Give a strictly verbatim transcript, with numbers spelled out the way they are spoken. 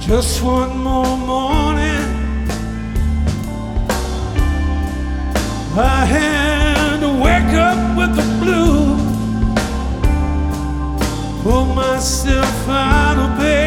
Just one more morning, I had to wake up with the blues, pull myself out of bed.